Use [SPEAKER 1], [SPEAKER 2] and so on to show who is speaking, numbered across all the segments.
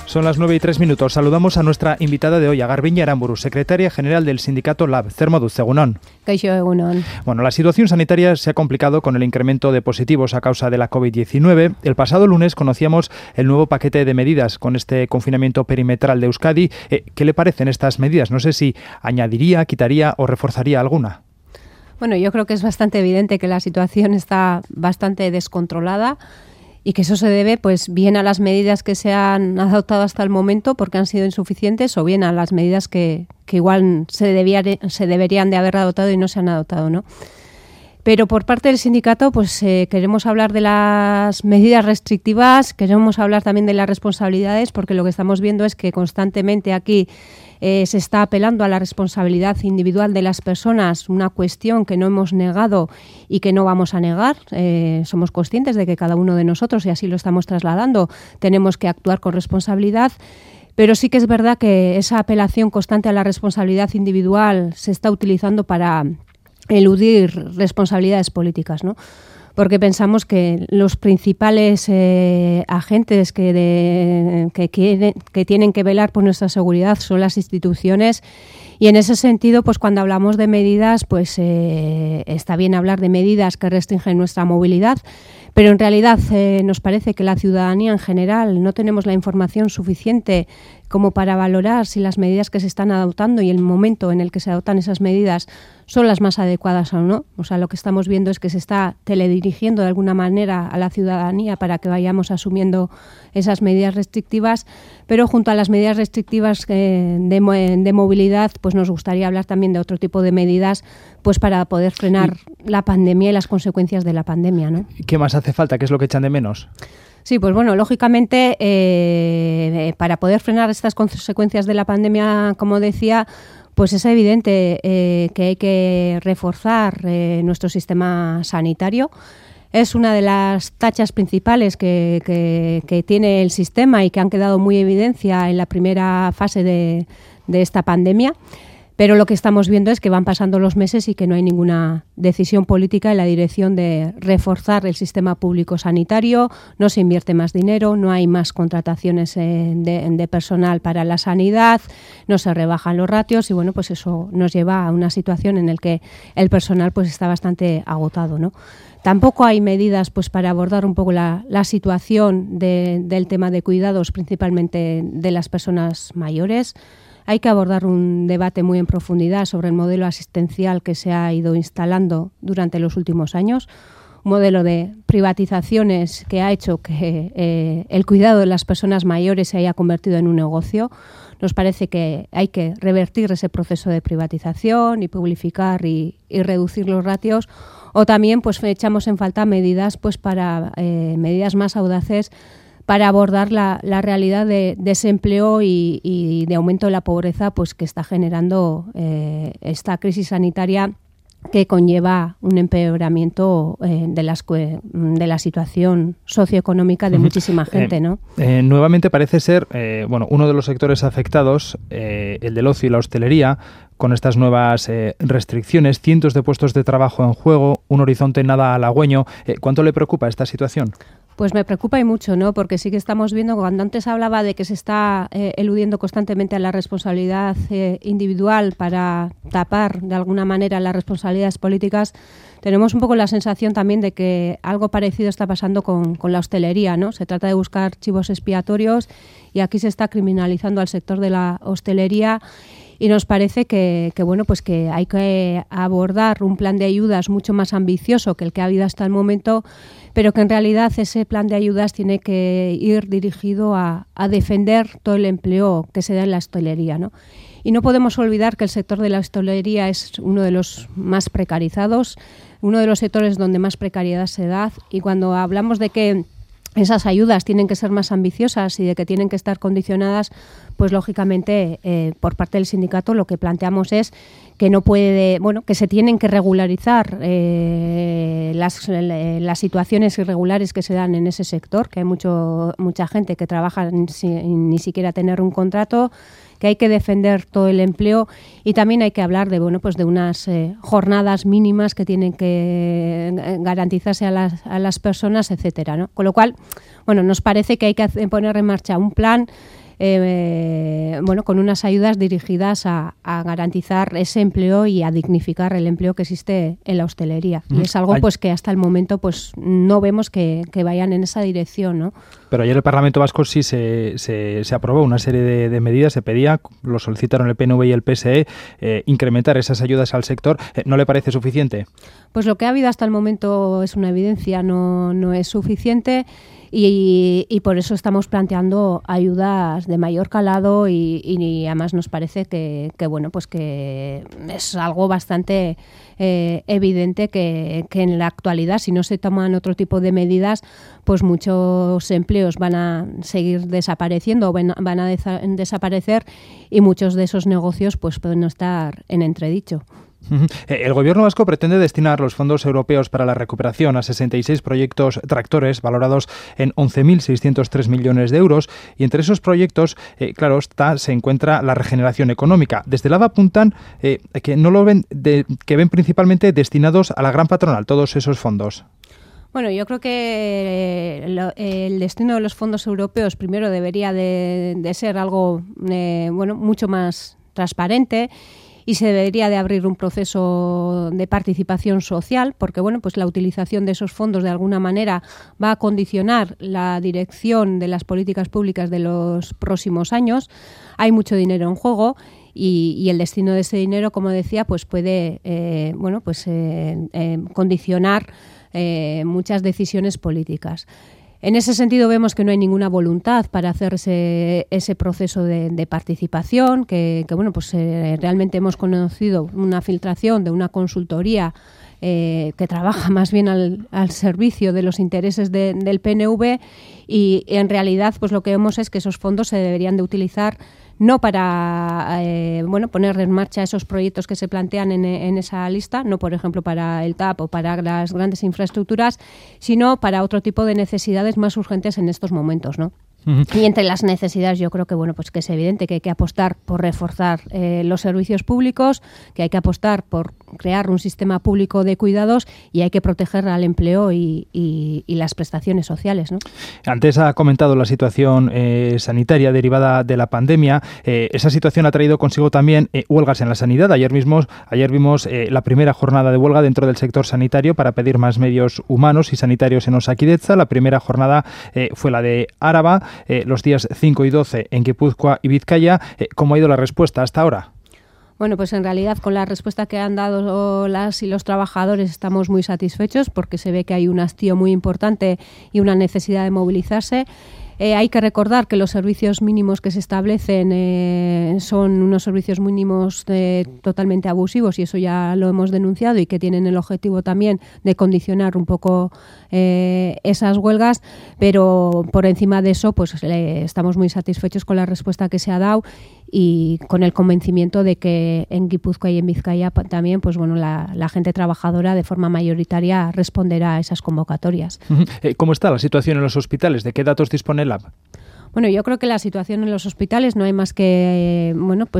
[SPEAKER 1] Son las 9:03. Saludamos a nuestra invitada de hoy, a Garbiñe Aranburu, secretaria general del sindicato LAB. Zermoduz, egunon.
[SPEAKER 2] Kaixo, egunon.
[SPEAKER 1] Bueno, la situación sanitaria se ha complicado con el incremento de positivos a causa de la COVID-19. El pasado lunes conocíamos el nuevo paquete de medidas con este confinamiento perimetral de Euskadi. ¿Qué le parecen estas medidas? No sé si añadiría, quitaría o reforzaría alguna.
[SPEAKER 2] Bueno, yo creo que es bastante evidente que la situación está bastante descontrolada y que eso se debe pues bien a las medidas que se han adoptado hasta el momento porque han sido insuficientes o bien a las medidas que igual se deberían de haber adoptado y no se han adoptado, ¿no? Pero por parte del sindicato pues queremos hablar de las medidas restrictivas, queremos hablar también de las responsabilidades, porque lo que estamos viendo es que constantemente aquí se está apelando a la responsabilidad individual de las personas, una cuestión que no hemos negado y que no vamos a negar. Somos conscientes de que cada uno de nosotros, y así lo estamos trasladando, tenemos que actuar con responsabilidad. Pero sí que es verdad que esa apelación constante a la responsabilidad individual se está utilizando para eludir responsabilidades políticas, ¿no? Porque pensamos que los principales agentes que tienen que velar por nuestra seguridad son las instituciones, y en ese sentido, pues cuando hablamos de medidas, pues está bien hablar de medidas que restringen nuestra movilidad, pero en realidad nos parece que la ciudadanía en general no tenemos la información suficiente como para valorar si las medidas que se están adoptando y el momento en el que se adoptan esas medidas son las más adecuadas o no. O sea, lo que estamos viendo es que se está teledirigiendo de alguna manera a la ciudadanía para que vayamos asumiendo esas medidas restrictivas, pero junto a las medidas restrictivas de movilidad, pues nos gustaría hablar también de otro tipo de medidas pues para poder frenar la pandemia y las consecuencias de la pandemia, ¿no?
[SPEAKER 1] ¿Qué más hace falta? ¿Qué es lo que echan de menos?
[SPEAKER 2] Sí, pues bueno, lógicamente para poder frenar estas consecuencias de la pandemia, como decía, pues es evidente que hay que reforzar nuestro sistema sanitario. Es una de las tachas principales que tiene el sistema y que han quedado muy en evidencia en la primera fase de esta pandemia. Pero lo que estamos viendo es que van pasando los meses y que no hay ninguna decisión política en la dirección de reforzar el sistema público sanitario, no se invierte más dinero, no hay más contrataciones de personal para la sanidad, no se rebajan los ratios y bueno, pues eso nos lleva a una situación en la que el personal pues está bastante agotado, ¿no? Tampoco hay medidas pues para abordar un poco la situación del tema de cuidados, principalmente de las personas mayores. Hay que abordar un debate muy en profundidad sobre el modelo asistencial que se ha ido instalando durante los últimos años, un modelo de privatizaciones que ha hecho que el cuidado de las personas mayores se haya convertido en un negocio. Nos parece que hay que revertir ese proceso de privatización y publificar y reducir los ratios, o también pues echamos en falta medidas pues para medidas más audaces para abordar la realidad de desempleo y de aumento de la pobreza pues que está generando esta crisis sanitaria, que conlleva un empeoramiento de la situación socioeconómica de muchísima gente, ¿no?
[SPEAKER 1] Nuevamente parece ser uno de los sectores afectados, el del ocio y la hostelería, con estas nuevas restricciones, cientos de puestos de trabajo en juego, un horizonte nada halagüeño. ¿Cuánto le preocupa esta situación?
[SPEAKER 2] Pues me preocupa y mucho, ¿no? Porque sí que estamos viendo, cuando antes hablaba de que se está eludiendo constantemente a la responsabilidad individual para tapar de alguna manera las responsabilidades políticas, tenemos un poco la sensación también de que algo parecido está pasando con la hostelería, ¿no? Se trata de buscar chivos expiatorios y aquí se está criminalizando al sector de la hostelería. Y nos parece que hay que abordar un plan de ayudas mucho más ambicioso que el que ha habido hasta el momento, pero que en realidad ese plan de ayudas tiene que ir dirigido a defender todo el empleo que se da en la hostelería, ¿no? Y no podemos olvidar que el sector de la hostelería es uno de los más precarizados, uno de los sectores donde más precariedad se da, y cuando hablamos de que esas ayudas tienen que ser más ambiciosas y de que tienen que estar condicionadas, pues lógicamente por parte del sindicato lo que planteamos es que que se tienen que regularizar las situaciones irregulares que se dan en ese sector, que hay mucha gente que trabaja sin ni siquiera tener un contrato, que hay que defender todo el empleo, y también hay que hablar de unas jornadas mínimas que tienen que garantizarse a las personas, etcétera, ¿no? Con lo cual, nos parece que hay que poner en marcha un plan con unas ayudas dirigidas a garantizar ese empleo y a dignificar el empleo que existe en la hostelería. Y es algo pues que hasta el momento pues no vemos que vayan en esa dirección, ¿no?
[SPEAKER 1] Pero ayer el Parlamento Vasco sí se aprobó una serie de medidas, se pedía, lo solicitaron el PNV y el PSE, incrementar esas ayudas al sector. ¿No le parece suficiente?
[SPEAKER 2] Pues lo que ha habido hasta el momento es una evidencia, no es suficiente. Y por eso estamos planteando ayudas de mayor calado y además nos parece que es algo bastante evidente que en la actualidad, si no se toman otro tipo de medidas, pues muchos empleos van a seguir desapareciendo o van a desaparecer y muchos de esos negocios pues pueden estar en entredicho.
[SPEAKER 1] El Gobierno vasco pretende destinar los fondos europeos para la recuperación a 66 proyectos tractores valorados en 11.603 millones de euros y entre esos proyectos, se encuentra la regeneración económica. Desde el AVA apuntan que no lo ven, que ven principalmente destinados a la gran patronal todos esos fondos.
[SPEAKER 2] Bueno, yo creo que el destino de los fondos europeos primero debería de ser algo mucho más transparente. Y se debería de abrir un proceso de participación social, porque pues la utilización de esos fondos de alguna manera va a condicionar la dirección de las políticas públicas de los próximos años. Hay mucho dinero en juego y el destino de ese dinero, como decía, pues puede condicionar muchas decisiones políticas. En ese sentido vemos que no hay ninguna voluntad para hacer ese proceso de participación, realmente hemos conocido una filtración de una consultoría que trabaja más bien al servicio de los intereses del PNV y en realidad pues lo que vemos es que esos fondos se deberían de utilizar no para poner en marcha esos proyectos que se plantean en esa lista, no por ejemplo para el TAP o para las grandes infraestructuras, sino para otro tipo de necesidades más urgentes en estos momentos, ¿no? Y entre las necesidades yo creo que que es evidente que hay que apostar por reforzar los servicios públicos, que hay que apostar por crear un sistema público de cuidados y hay que proteger al empleo y las prestaciones sociales, ¿no?
[SPEAKER 1] Antes ha comentado la situación sanitaria derivada de la pandemia. Esa situación ha traído consigo también huelgas en la sanidad. Ayer vimos la primera jornada de huelga dentro del sector sanitario para pedir más medios humanos y sanitarios en Osakidetza. La primera jornada fue la de Áraba, los días 5 y 12 en Guipúzcoa y Vizcaya. ¿Cómo ha ido la respuesta hasta ahora?
[SPEAKER 2] Bueno, pues en realidad con la respuesta que han dado las y los trabajadores estamos muy satisfechos porque se ve que hay un hastío muy importante y una necesidad de movilizarse. Hay que recordar que los servicios mínimos que se establecen son unos servicios mínimos totalmente abusivos y eso ya lo hemos denunciado y que tienen el objetivo también de condicionar un poco esas huelgas, pero por encima de eso pues estamos muy satisfechos con la respuesta que se ha dado y con el convencimiento de que en Guipúzcoa y en Vizcaya también la gente trabajadora de forma mayoritaria responderá a esas convocatorias.
[SPEAKER 1] ¿Cómo está la situación en los hospitales? ¿De qué datos dispone el AP?
[SPEAKER 2] Bueno, yo creo que la situación en los hospitales no hay más que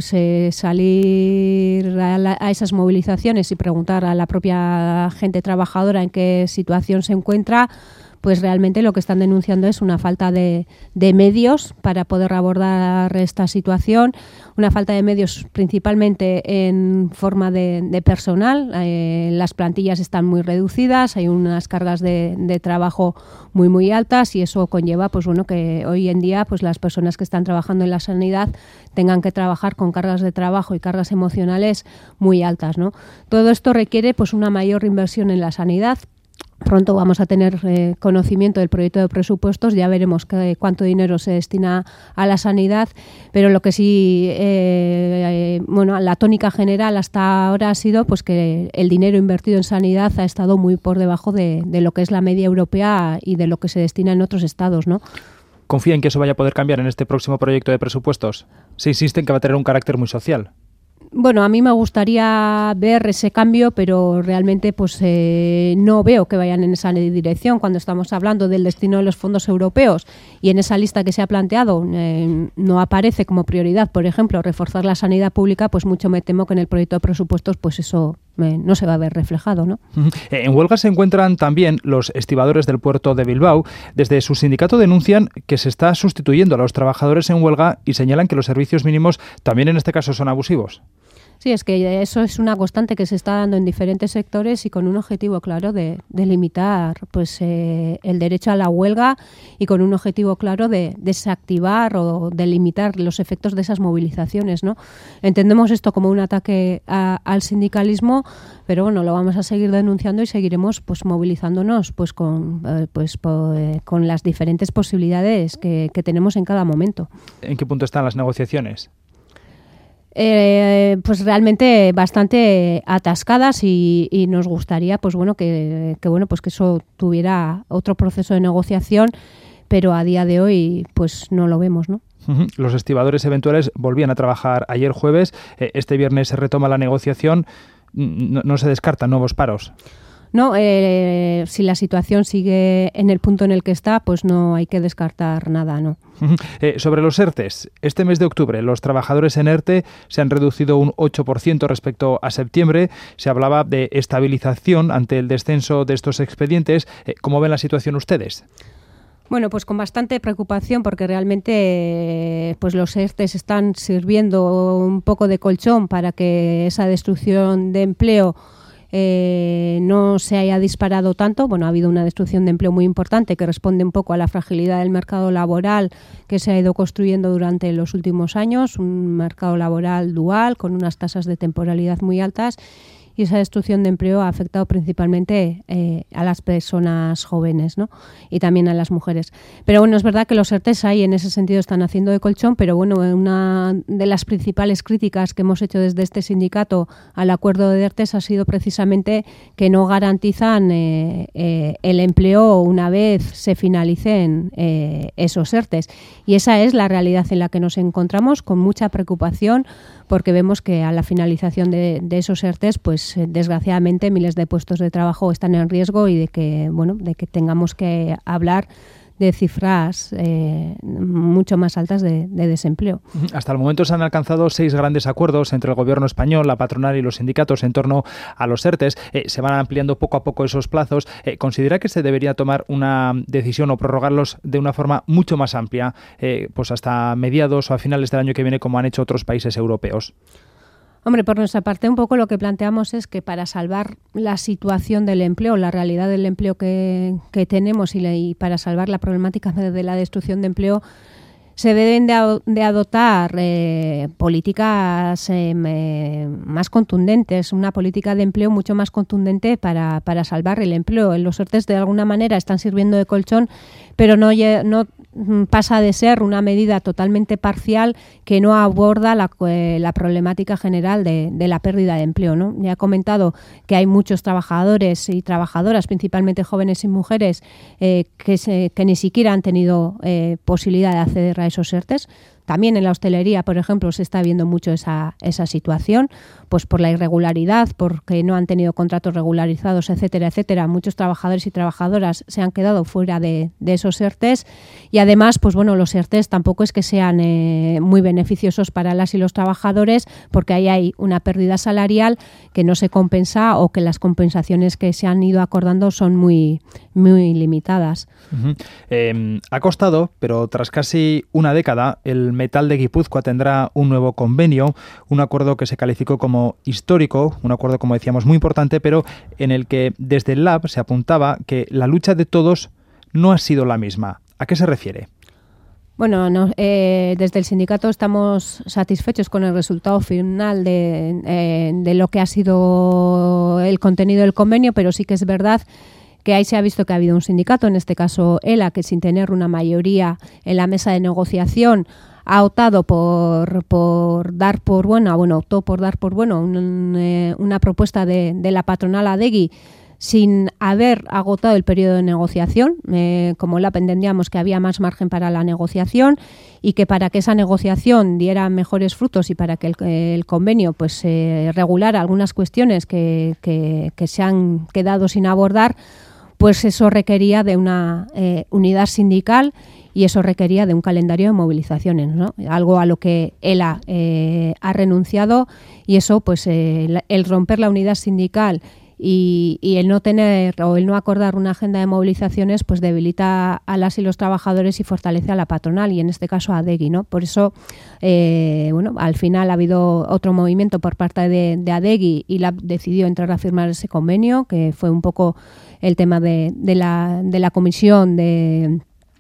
[SPEAKER 2] salir a esas movilizaciones y preguntar a la propia gente trabajadora en qué situación se encuentra. Pues realmente lo que están denunciando es una falta de medios para poder abordar esta situación, una falta de medios principalmente en forma de personal. Las plantillas están muy reducidas, hay unas cargas de trabajo muy altas y eso conlleva que hoy en día las personas que están trabajando en la sanidad tengan que trabajar con cargas de trabajo y cargas emocionales muy altas, ¿no? Todo esto requiere una mayor inversión en la sanidad. Pronto vamos a tener conocimiento del proyecto de presupuestos, ya veremos cuánto dinero se destina a la sanidad, pero lo que sí, la tónica general hasta ahora ha sido que el dinero invertido en sanidad ha estado muy por debajo de lo que es la media europea y de lo que se destina en otros estados, ¿no?
[SPEAKER 1] ¿Confía en que eso vaya a poder cambiar en este próximo proyecto de presupuestos? Se insiste en que va a tener un carácter muy social.
[SPEAKER 2] Bueno, a mí me gustaría ver ese cambio, pero realmente no veo que vayan en esa dirección cuando estamos hablando del destino de los fondos europeos y en esa lista que se ha planteado no aparece como prioridad, por ejemplo, reforzar la sanidad pública, pues mucho me temo que en el proyecto de presupuestos eso no se va a ver reflejado, ¿no?
[SPEAKER 1] En huelga se encuentran también los estibadores del puerto de Bilbao. Desde su sindicato denuncian que se está sustituyendo a los trabajadores en huelga y señalan que los servicios mínimos también en este caso son abusivos.
[SPEAKER 2] Sí, es que eso es una constante que se está dando en diferentes sectores y con un objetivo claro de limitar el derecho a la huelga y con un objetivo claro de desactivar o de limitar los efectos de esas movilizaciones, ¿no? Entendemos esto como un ataque al sindicalismo, pero bueno, lo vamos a seguir denunciando y seguiremos movilizándonos con las diferentes posibilidades que tenemos en cada momento.
[SPEAKER 1] ¿En qué punto están las negociaciones?
[SPEAKER 2] Pues realmente bastante atascadas y nos gustaría que eso tuviera otro proceso de negociación, pero a día de hoy pues no lo vemos, ¿no?
[SPEAKER 1] Los estibadores eventuales volvían a trabajar ayer jueves. Este viernes se retoma la negociación. No se descartan nuevos paros.
[SPEAKER 2] No, si la situación sigue en el punto en el que está, pues no hay que descartar nada, ¿no?
[SPEAKER 1] Sobre los ERTEs, este mes de octubre los trabajadores en ERTE se han reducido un 8% respecto a septiembre. Se hablaba de estabilización ante el descenso de estos expedientes. ¿Cómo ven la situación ustedes?
[SPEAKER 2] Bueno, pues con bastante preocupación porque realmente pues los ERTEs están sirviendo un poco de colchón para que esa destrucción de empleo no se haya disparado tanto. Bueno, ha habido una destrucción de empleo muy importante que responde un poco a la fragilidad del mercado laboral que se ha ido construyendo durante los últimos años, un mercado laboral dual con unas tasas de temporalidad muy altas, y esa destrucción de empleo ha afectado principalmente a las personas jóvenes, ¿no? Y también a las mujeres. Pero bueno, es verdad que los ERTEs ahí en ese sentido están haciendo de colchón, pero bueno, una de las principales críticas que hemos hecho desde este sindicato al acuerdo de ERTEs ha sido precisamente que no garantizan el empleo una vez se finalicen esos ERTEs. Y esa es la realidad en la que nos encontramos, con mucha preocupación, porque vemos que a la finalización de esos ERTEs, pues desgraciadamente miles de puestos de trabajo están en riesgo y de que tengamos que hablar de cifras mucho más altas de desempleo.
[SPEAKER 1] Hasta el momento se han alcanzado 6 grandes acuerdos entre el gobierno español, la patronal y los sindicatos en torno a los ERTEs. Se van ampliando poco a poco esos plazos. ¿Considera que se debería tomar una decisión o prorrogarlos de una forma mucho más amplia, pues hasta mediados o a finales del año que viene, como han hecho otros países europeos?
[SPEAKER 2] Hombre, por nuestra parte un poco lo que planteamos es que para salvar la situación del empleo, la realidad del empleo que tenemos y para salvar la problemática de la destrucción de empleo, se deben de adoptar políticas más contundentes, una política de empleo mucho más contundente para salvar el empleo. Los ERTEs de alguna manera están sirviendo de colchón, pero no pasa de ser una medida totalmente parcial que no aborda la problemática general de la pérdida de empleo, ¿no? Ya he comentado que hay muchos trabajadores y trabajadoras, principalmente jóvenes y mujeres, que ni siquiera han tenido posibilidad de acceder a esos ERTEs. También en la hostelería, por ejemplo, se está viendo mucho esa situación, pues por la irregularidad, porque no han tenido contratos regularizados, etcétera, etcétera. Muchos trabajadores y trabajadoras se han quedado fuera de esos ERTEs y además, pues bueno, los ERTEs tampoco es que sean muy beneficiosos para las y los trabajadores, porque ahí hay una pérdida salarial que no se compensa o que las compensaciones que se han ido acordando son muy, muy limitadas.
[SPEAKER 1] Ha costado, pero tras casi una década, el Metal de Guipúzcoa tendrá un nuevo convenio, un acuerdo que se calificó como histórico, un acuerdo, como decíamos, muy importante, pero en el que desde el Lab se apuntaba que la lucha de todos no ha sido la misma. ¿A qué se refiere?
[SPEAKER 2] Bueno, desde el sindicato estamos satisfechos con el resultado final de lo que ha sido el contenido del convenio, pero sí que es verdad que ahí se ha visto que ha habido un sindicato, en este caso ELA, que sin tener una mayoría en la mesa de negociación ha optado por dar por buena una propuesta de la patronal Adegi sin haber agotado el periodo de negociación. Como la entendíamos que había más margen para la negociación y que para que esa negociación diera mejores frutos y para que el convenio pues regulara algunas cuestiones que se han quedado sin abordar, pues eso requería de una unidad sindical y eso requería de un calendario de movilizaciones, ¿no? Algo a lo que ELA ha renunciado, y eso, pues el romper la unidad sindical y el no tener o el no acordar una agenda de movilizaciones, pues debilita a las y los trabajadores y fortalece a la patronal, y en este caso a Adegi, ¿no? Por eso, al final ha habido otro movimiento por parte de Adegi, y la decidió entrar a firmar ese convenio, que fue un poco el tema de la comisión de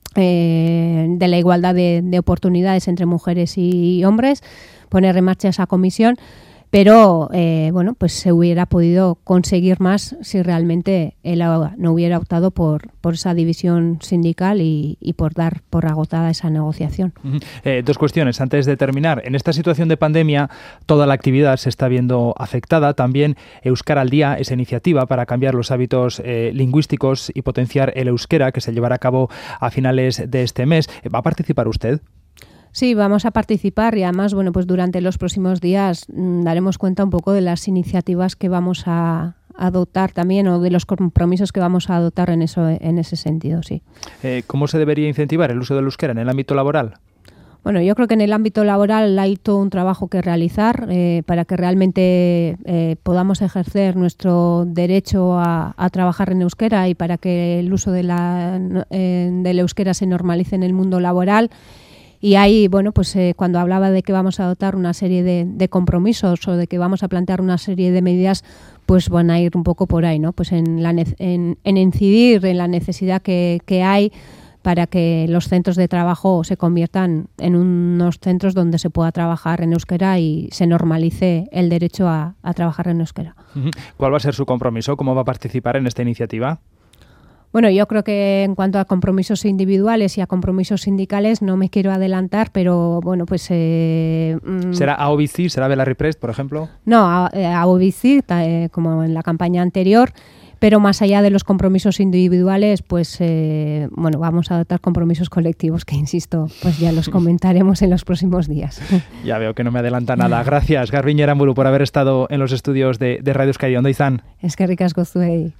[SPEAKER 2] la igualdad de oportunidades entre mujeres y hombres, poner en marcha esa comisión. Pero, pues se hubiera podido conseguir más si realmente él no hubiera optado por esa división sindical y por dar por agotada esa negociación.
[SPEAKER 1] Dos cuestiones antes de terminar. En esta situación de pandemia, toda la actividad se está viendo afectada. También Euskara al Día, esa iniciativa para cambiar los hábitos lingüísticos y potenciar el euskera, que se llevará a cabo a finales de este mes. ¿Va a participar usted?
[SPEAKER 2] Sí, vamos a participar, y además, pues durante los próximos días daremos cuenta un poco de las iniciativas que vamos a adoptar también, o de los compromisos que vamos a adoptar en ese sentido, sí.
[SPEAKER 1] ¿Cómo se debería incentivar el uso del euskera en el ámbito laboral?
[SPEAKER 2] Bueno, yo creo que en el ámbito laboral hay todo un trabajo que realizar para que realmente podamos ejercer nuestro derecho a trabajar en euskera, y para que el uso del euskera se normalice en el mundo laboral. Y ahí, cuando hablaba de que vamos a adoptar una serie de compromisos, o de que vamos a plantear una serie de medidas, pues van a ir un poco por ahí, ¿no? Pues en incidir en la necesidad que hay para que los centros de trabajo se conviertan en unos centros donde se pueda trabajar en euskera y se normalice el derecho a trabajar en euskera.
[SPEAKER 1] ¿Cuál va a ser su compromiso? ¿Cómo va a participar en esta iniciativa?
[SPEAKER 2] Bueno, yo creo que en cuanto a compromisos individuales y a compromisos sindicales no me quiero adelantar, pero ¿será
[SPEAKER 1] AOBC? ¿Será Belarri Prest, por ejemplo?
[SPEAKER 2] No, AOBC, como en la campaña anterior, pero más allá de los compromisos individuales, vamos a adoptar compromisos colectivos que, insisto, pues ya los comentaremos en los próximos días.
[SPEAKER 1] Ya veo que no me adelanta nada. Gracias, Garbiñe Aramburu, por haber estado en los estudios de Radio Euskadi. ¿Dónde están?
[SPEAKER 2] Eskerrik asko zuei.